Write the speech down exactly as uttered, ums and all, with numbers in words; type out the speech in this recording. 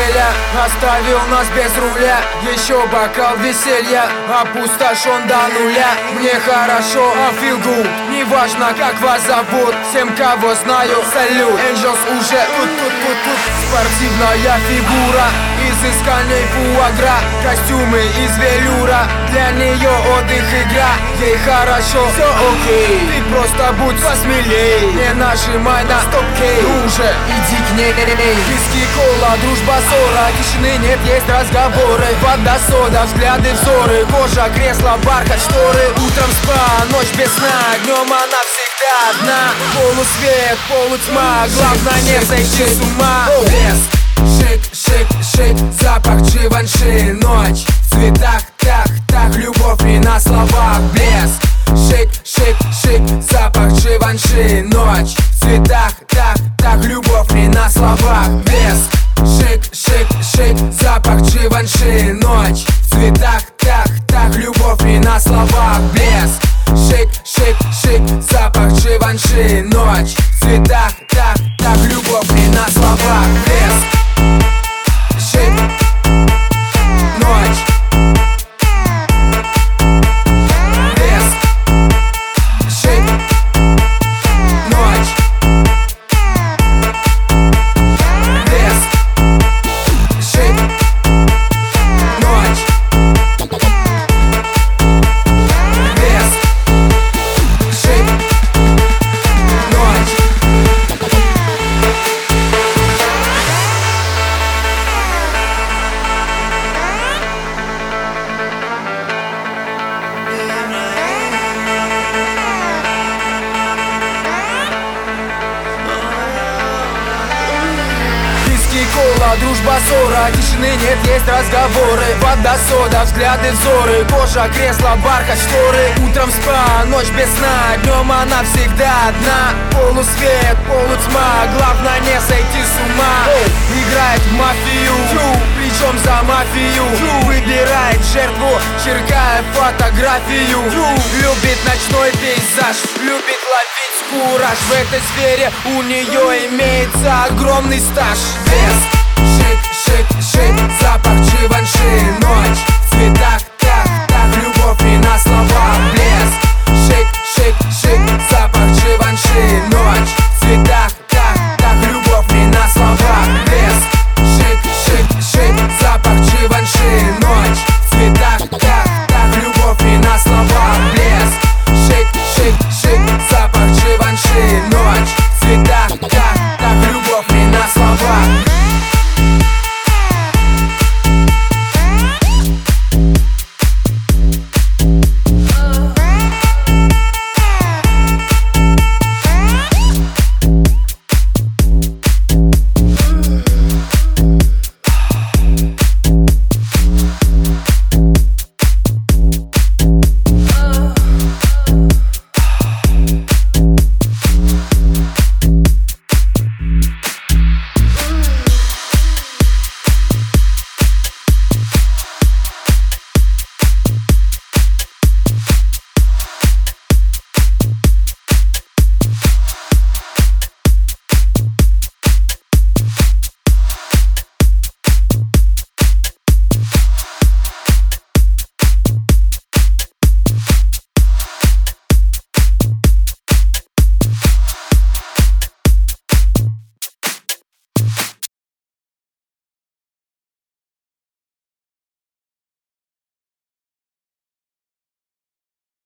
отеля оставил нас без руля. Еще бокал веселья опустошен до нуля. Мне хорошо, I feel good. Неважно, как вас зовут, всем, кого знаю, салют. Angels уже тут-тут-тут-тут. Спортивная фигура, изысканный фуагра, костюмы из велюра, для нее отдых, игра. Ей хорошо, все окей, ты просто будь посмелей. Не нажимай на стоп-кей, друже, иди к ней. Виски, кола, дружба, ссора, тишины нет, есть разговоры. Вода, сода, взгляды, взоры, кожа, кресло, бархат, шторы. Утром спа, ночь без сна, днем она всегда одна. Полусвет, полутьма, главное не сойти с ума. Шик, шик, шик, запах Givenchy. Ночь в цветах, так, так, любовь не на словах. Блеск, шик, шик, шик, запах Givenchy. Ночь в цветах, так, так, любовь не на словах. Блеск, шик, шик, шик, запах Givenchy. Ночь в цветах, так, так, любовь не на словах. Блеск, шик, шик, шик, запах Givenchy. Ночь в цветах, так, так, любовь не на словах. Блеск, шик, ночь, блеск, шик, ночь, блеск, шик, ночь, блеск, шик, ночь. Кола, дружба, ссора, тишины нет, есть разговоры. Вода, сода, взгляды, взоры, кожа, кресло, бархат, шторы. Утром спа, ночь без сна, днем она всегда одна. Полусвет, полутьма, главное не сойти с ума. Играет в мафию, причем за мафию. Выбирает жертву, черкая фотографию. Любит ночной пейзаж, любит ловить кураж. В этой сфере у нее имеется огромный стаж. Блеск, шик, шик, шик, запах Givenchy. Ночь в цветах, так, так, любовь не на словах. Блеск, шик, шик, шик, запах Givenchy. Ночь в цветах, так, так, любовь не на словах. Блеск, шик, шик, шик, запах Givenchy. Ночь в цветах, так, так, любовь не на словах. Блеск, шик, шик, шик, запах Givenchy. Ночь в цветах, так, так, любовь не на словах.